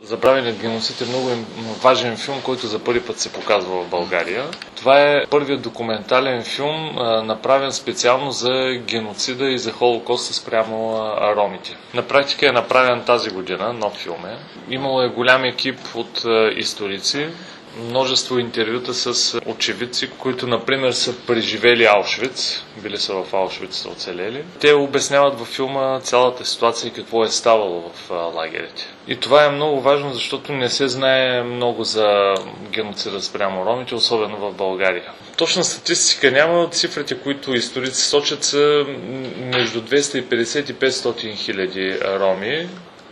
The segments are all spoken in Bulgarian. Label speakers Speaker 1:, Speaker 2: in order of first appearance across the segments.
Speaker 1: Забравеният геноцид е много важен филм, който за първи път се показва в България. Това е първият документален филм, направен специално за геноцида и за Холокоста спрямо ромите. На практика е направен тази година, нов филм е. Имало е голям екип от историци, множество интервюта с очевидци, които, например, са преживели Аушвиц, били са в Аушвиц, са оцелели. Те обясняват във филма цялата ситуация и какво е ставало в лагерите. И това е много важно, защото не се знае много за геноцида спрямо ромите, особено в България. Точна статистика няма. Цифрите, които историци сочат, са между 250 и 500 хиляди роми.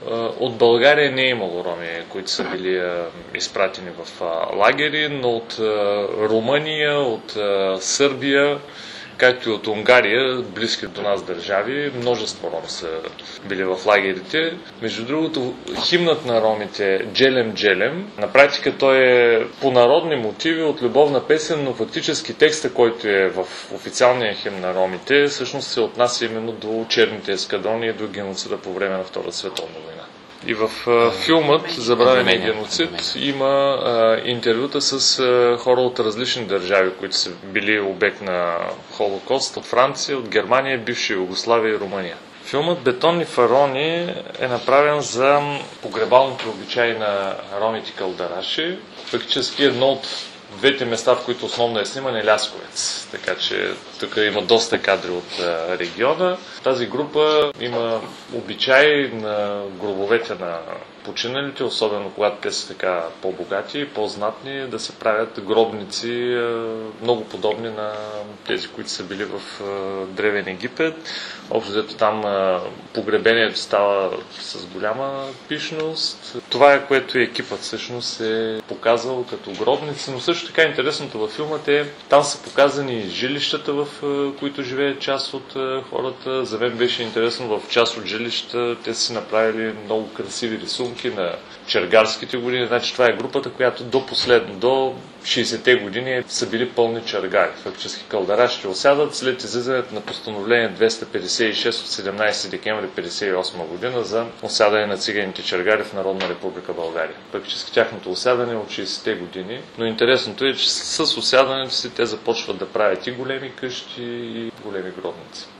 Speaker 1: От България не е имало роми, които са били изпратени в лагери, но от Румъния, от Сърбия, както и от Унгария, близки до нас държави, множество роми са били в лагерите. Между другото, химнът на ромите Джелем Джелем, на практика той е по народни мотиви от любовна песен, но фактически текста, който е в официалния химн на ромите, всъщност се отнася именно до черните ескадрони и до геноцида по време на Втората световна война. И в филмът "Забравения геноцид" има интервюта с хора от различни държави, които са били обект на Холокост, от Франция, от Германия, бивша Югославия и Румъния. Филмът "Бетонни фараони" е направен за погребалните обичаи на ромите кълдараши. Фактически едно от двете места, в които основно е сниман, е Лясковец. Така че тук има доста кадри от региона. Тази група има обичай на гробовете на починалите, особено когато те са така по-богати, по-знатни, да се правят гробници много подобни на тези, които са били в Древен Египет. Общо там погребението става с голяма пишност. Това е, което екипът всъщност е показал като гробници, но също така интересното във филма е, там са показани жилищата, в които живеят част от хората. За мен беше интересно, в част от жилищата те са направили много красиви рисунки на чергарските години. Значи това е групата, която до 60-те години са били пълни чергари. Фактически кълдарашите осядат след излизането на постановление 256 от 17 декември 1958 година за осядане на циганите чергари в Народна република България. Фактически тяхното осядане е от 60-те години, но интересното е, че с осядането си те започват да правят и големи къщи, и големи гробници.